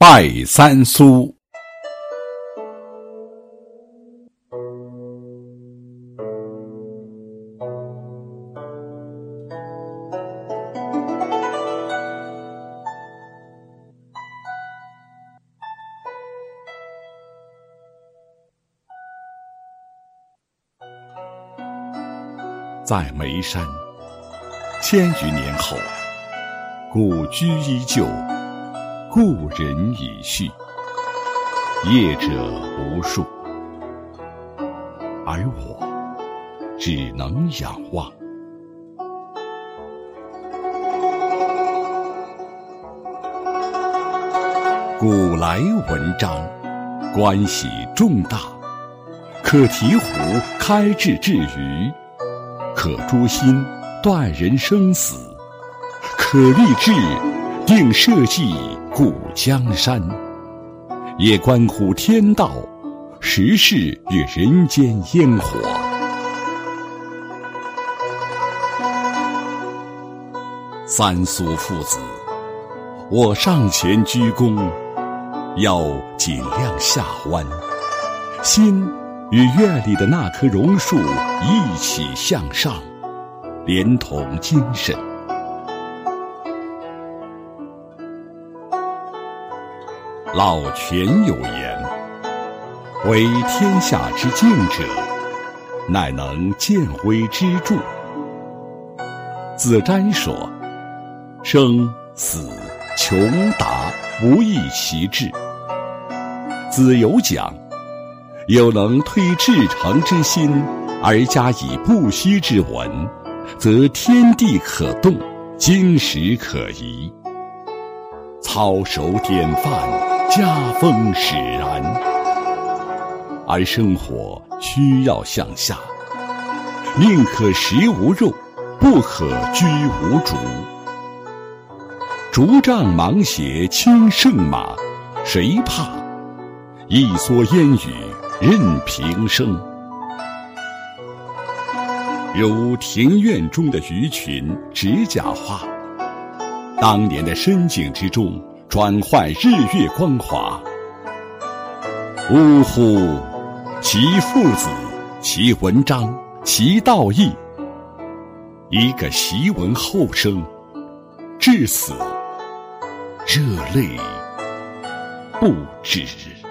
拜三苏。在眉山，千余年后，故居依旧，故人已去，业者无数，而我只能仰望。古来文章，关系重大，可醍醐开智治愚，可诛心断人生死，可立志定社稷固江山，也关乎天道时事与人间烟火。三苏父子，我上前鞠躬，要尽量下弯，心与院里的那棵榕树一起向上，连同精神。老泉有言：为天下之敬者，乃能见微知著。子瞻说：生死穷达，不易其志。子游讲：有能推至诚之心，而加以不息之文，则天地可动，经史可疑。操守典范，家风使然。而生活需要向下，宁可食无肉，不可居无竹。竹杖芒鞋轻胜马，谁怕？一蓑烟雨任平生。如庭院中的鱼群、指甲花，当年的深景之中转换日月光华。呜呼，其父子，其文章，其道义，一个檄文后生，至死热泪不止。